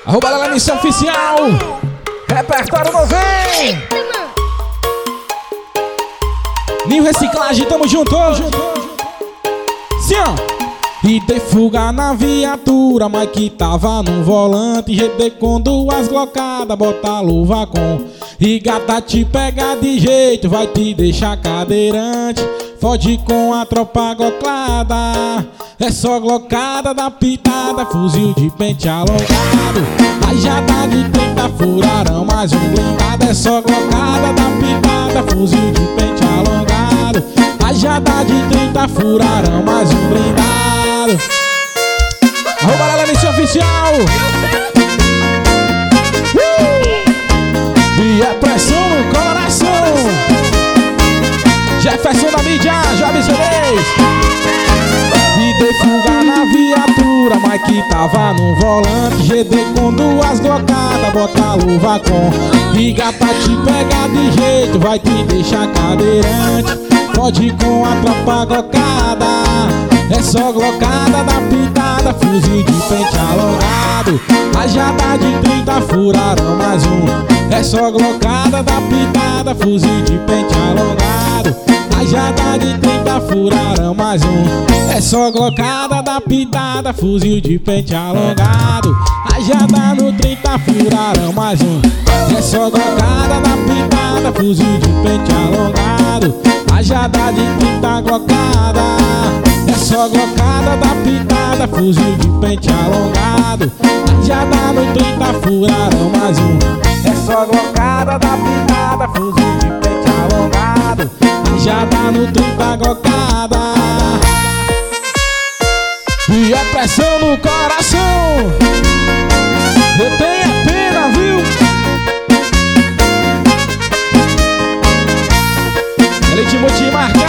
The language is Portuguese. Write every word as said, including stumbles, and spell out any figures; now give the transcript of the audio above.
Arroba lá na missão oficial. Repertório não vem. Ninho Reciclagem, tamo junto. Sim, ó. E dei fuga na viatura, mas que tava no volante. G D com duas glocadas, bota a luva com. E gata te pega de jeito, vai te deixar cadeirante. Fode com a tropa goclada. É só glocada da pitada, fuzil de pente alongado. Rajada de trinta furarão, mais um blindado. É só glocada da pitada, fuzil de pente alongado. Rajada de trinta furarão, mais um blindado. Arroba lá na missão oficial. uh! E é pressão no coração. Jefferson da mídia, já me E dei fuga na viatura, mas que tava no volante. G D com duas glocadas, bota a luva com. E gata te pega de jeito, vai te deixar cadeirante. Pode com a tropa glocada. É só glocada da pitada, fuzil de pente alongado. Rajada de trinta furarão, mais um. É só glocada da pitada, fuzil de pente alongado. Rajada de trinta furarão, mais um. É só glocada da pitada, fuzil de pente alongado. Rajada no trinta furarão, mais um. É só glocada da pitada, fuzil de pente alongado. Rajada de trinta glocada. É só glocada da pitada, fuzil de pente alongado. Rajada no trinta furarão, mais um. É só glocada da pitada, fuzil de pente alongado. Rajada no trinta glocada. E é pressão no coração. Eu tenho a pena, viu? Elite multimarca.